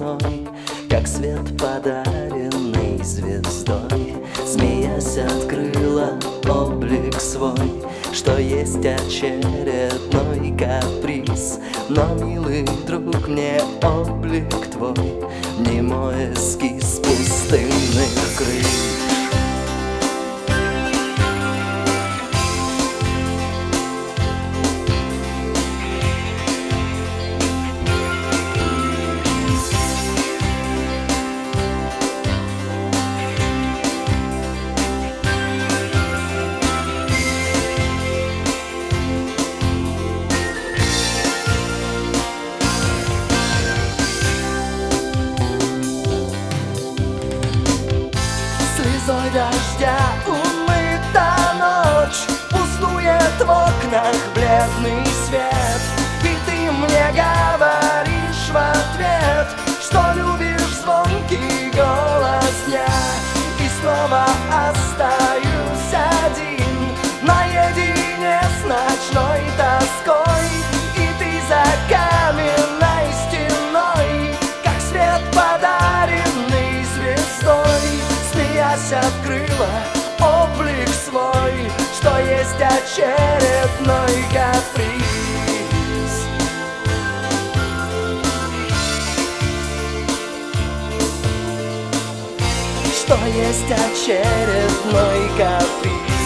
мой, как свет, подаренный звездой. Смеясь, открыла облик свой, что есть очередной каприз. Но, милый друг, мне облик твой не мой эскиз пустынных крыш. Слезой дождя умыта ночь, пустует в окнах бледный свет. И ты мне говоришь в ответ, что любишь звонкий голос дня. И снова остаюсь один, наедине с ночной тоской. И ты за каменной стеной, как свет, подаренный звездой. Смеясь, открыла облик свой, что есть очередной каприз. Что есть очередной каприз.